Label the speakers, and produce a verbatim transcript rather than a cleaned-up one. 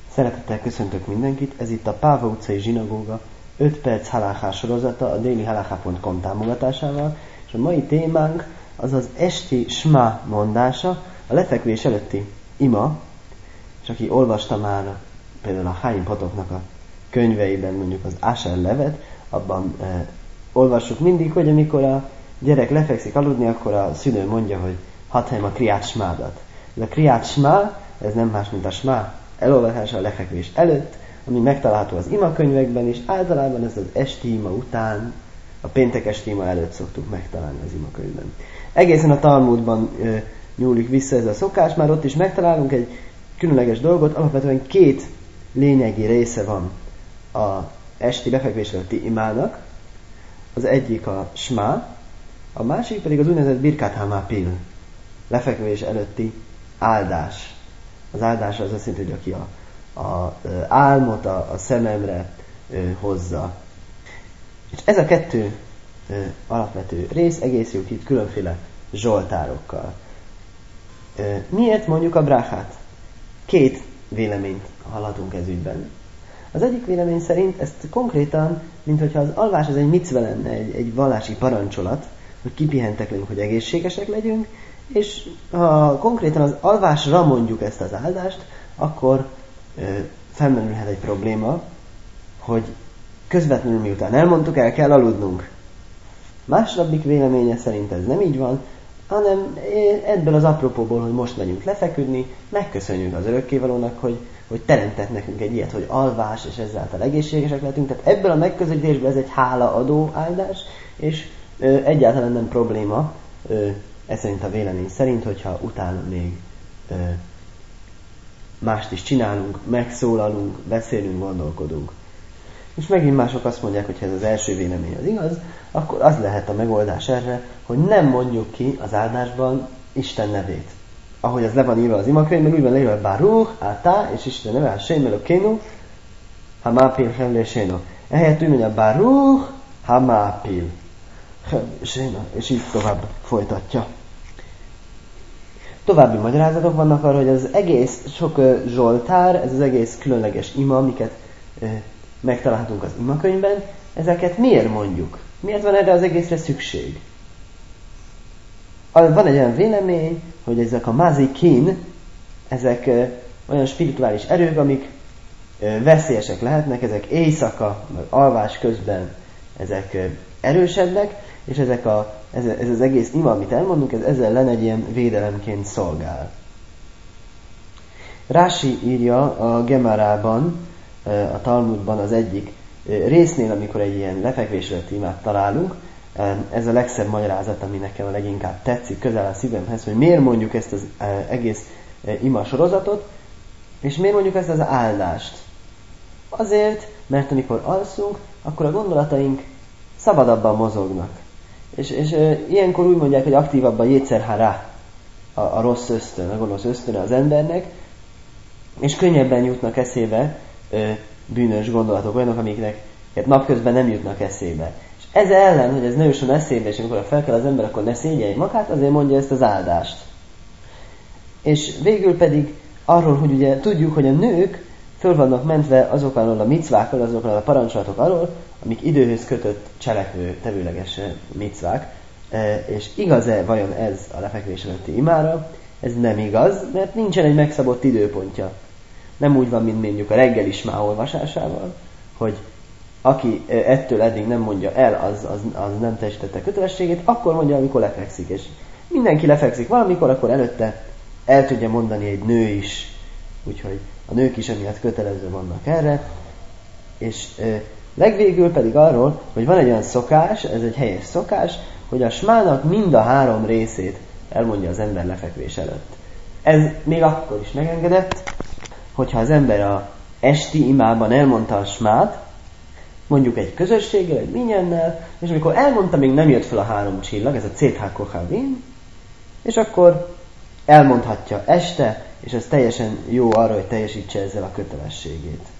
Speaker 1: Szeretettel köszöntök mindenkit, ez itt a Páva utcai zsinagóga öt perc halákhá sorozata a daily halacha pont com támogatásával, és a mai témánk az az esti smá mondása, a lefekvés előtti ima, és aki olvasta már például a Chaim Potoknak a könyveiben, mondjuk az Asher levet, abban eh, olvassuk mindig, hogy amikor a gyerek lefekszik aludni, akkor a szülő mondja, hogy hadd helyem a kriát smádat. Ez a kriát smá, ez nem más, mint a smá elolvasása a lefekvés előtt, ami megtalálható az imakönyvekben, és általában ez az esti ima után, a péntek esti ima előtt szoktuk megtalálni az imakönyvben. Egészen a Talmudban ö, nyúlik vissza ez a szokás, már ott is megtalálunk egy különleges dolgot, alapvetően két lényegi része van a esti lefekvés előtti imának, az egyik a smá, a másik pedig az úgynevezett birkat hamapil, lefekvés előtti áldás. Az áldás az azt jelenti, hogy aki a, a, a álmot a, a szememre ö, hozza. És ez a kettő ö, alapvető rész egészül itt különféle zsoltárokkal. Ö, miért mondjuk a bráhát? Két véleményt hallhatunk ez ügyben. Az egyik vélemény szerint ezt konkrétan, mint hogyha az alvás az egy micve lenne, egy, egy vallási parancsolat, hogy kipihentek legyünk, hogy egészségesek legyünk, és ha konkrétan az alvásra mondjuk ezt az áldást, akkor ö, felmerülhet egy probléma, hogy közvetlenül miután elmondtuk, el kell aludnunk. Második véleménye szerint ez nem így van, hanem ebből az apropóból, hogy most megyünk lefeküdni, megköszönjük az örökkévalónak, hogy, hogy teremtett nekünk egy ilyet, hogy alvás, és ezáltal egészségesek lehetünk. Tehát ebből a megközelítésből ez egy hálaadó áldás, és ö, egyáltalán nem probléma, ö, ez szerint a vélemény szerint, hogyha utána még ö, mást is csinálunk, megszólalunk, beszélünk, gondolkodunk. És megint mások azt mondják, hogy ha ez az első vélemény az igaz, akkor az lehet a megoldás erre, hogy nem mondjuk ki az áldásban Isten nevét. Ahogy ez le van írva az imakönyvben, úgy van leírva, hogy Baruch, Átá, és Isten neve, Hashem Elokénu, Hamápil, Hemléséno. Ehelyett úgy mondja, Baruch, Hamápil, Hemléséno, és így tovább folytatja. További magyarázatok vannak arra, hogy az egész sok uh, zsoltár, ez az egész különleges ima, amiket uh, megtalálhatunk az imakönyvben, ezeket miért mondjuk? Miért van erre az egészre szükség? Van egy olyan vélemény, hogy ezek a mazikin, ezek uh, olyan spirituális erők, amik uh, veszélyesek lehetnek, ezek éjszaka, vagy alvás közben ezek uh, erősebbek, és ezek a, ez, ez az egész ima, amit elmondunk, ez ezzel ellen egy ilyen védelemként szolgál. Rási írja a Gemárában, a Talmudban az egyik résznél, amikor egy ilyen lefekvés előtti imát találunk, ez a legszebb magyarázat, ami nekem a leginkább tetszik, közel a szívemhez, hogy miért mondjuk ezt az egész ima sorozatot, és miért mondjuk ezt az áldást. Azért, mert amikor alszunk, akkor a gondolataink szabadabban mozognak. És, és e, ilyenkor úgy mondják, hogy aktívabban jétszer hara, a, a rossz ösztön, a gonosz ösztöne az embernek, és könnyebben jutnak eszébe e, bűnös gondolatok, olyanok, amiknek napközben nem jutnak eszébe. És ez ellen, hogy ez ne jusson eszébe, és amikor fel kell az ember, akkor ne szégyelj magát, azért mondja ezt az áldást. És végül pedig arról, hogy ugye tudjuk, hogy a nők föl vannak mentve azokról a micvákkal, azokról a parancsolatok alól, amik időhöz kötött cselekvő, tevőleges micvák. És igaz-e vajon ez a lefekvés előtti imára? Ez nem igaz, mert nincsen egy megszabott időpontja. Nem úgy van, mint mondjuk a reggeli smá olvasásával, hogy aki ettől eddig nem mondja el, az, az, az nem teljesítette kötelességét, akkor mondja, amikor lefekszik. És mindenki lefekszik valamikor, akkor előtte el tudja mondani egy nő is. Úgyhogy a nők is emiatt kötelező vannak erre. És e, legvégül pedig arról, hogy van egy olyan szokás, ez egy helyes szokás, hogy a smának mind a három részét elmondja az ember lefekvés előtt. Ez még akkor is megengedett, hogyha az ember a esti imában elmondta a smát, mondjuk egy közösséggel, egy minyennel, és amikor elmondta, még nem jött fel a három csillag, ez a céthá kochavim, és akkor elmondhatja este, és ez teljesen jó arra, hogy teljesítse ezzel a kötelességét.